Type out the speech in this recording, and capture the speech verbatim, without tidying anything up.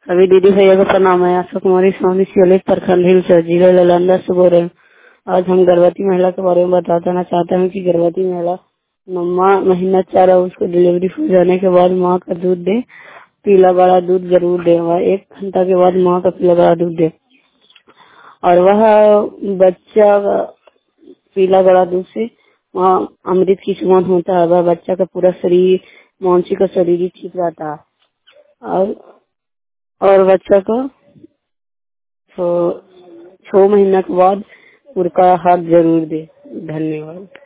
सभी दीदी भैया को प्रणाम है। आशा कुमारी स्वामी शिवलिक प्रखंड हिल से जिला नालंदा से बोल रहे हैं। आज हम गर्भवती महिला के बारे में बताना चाहते हैं कि गर्भवती महिला नौवां महीना चार और उसको डिलीवरी हो जाने के बाद माँ का दूध दे, पीला गाढ़ा दूध जरूर दे। वह एक घंटा के बाद माँ का पीला गाढ़ा दूध दे और वह बच्चा पीला गाढ़ा दूध से वहाँ अमृत की समान होता है। वह बच्चा का पूरा शरीर, मानसिक और शरीर ठीक रहता है। और और बच्चा को तो छह महीना के बाद उनका हाथ जरूर दे। धन्यवाद।